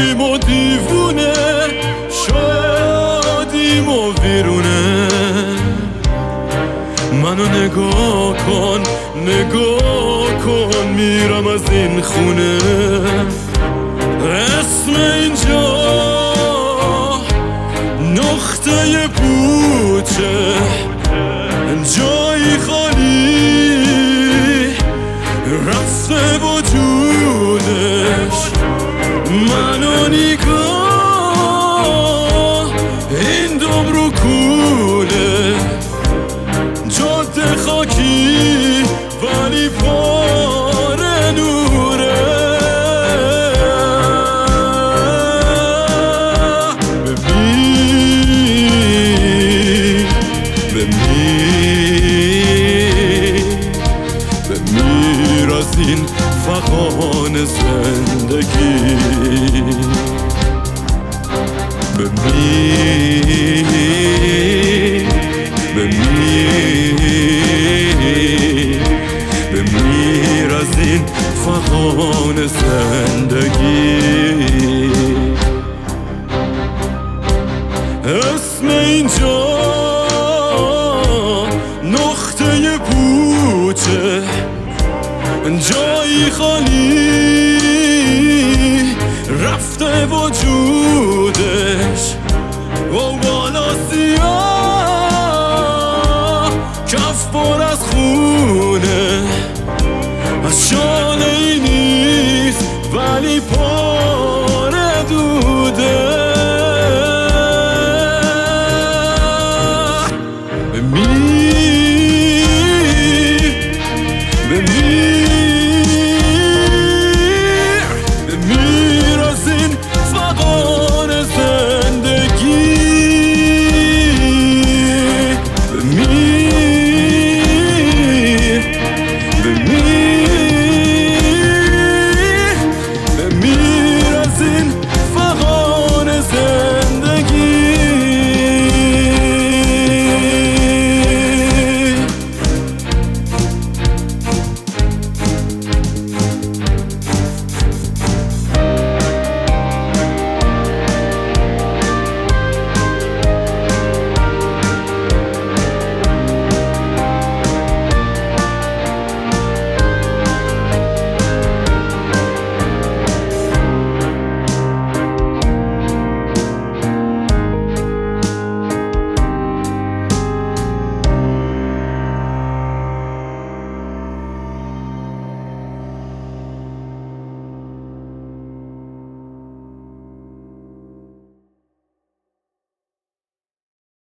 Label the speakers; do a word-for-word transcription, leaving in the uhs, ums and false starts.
Speaker 1: شدیم و دیوونه، شدیم و ویرونه. منو نگاه کن، نگاه کن، میرم از این خونه. اسم اینجا نقطه پوچه، جایی خالی رفته وجودش. منو نگاه، این دم رو کوله، جاده خاکی ولی پاره نوره. ببین ببین بمیر از این فغان زندگی. بمیر بمیر بمیر از این فغان زندگی. اسم اینجا نقطه پوچه، جایی خالی رفته وجودش. و بالا سیاه، کف پر از خونه، از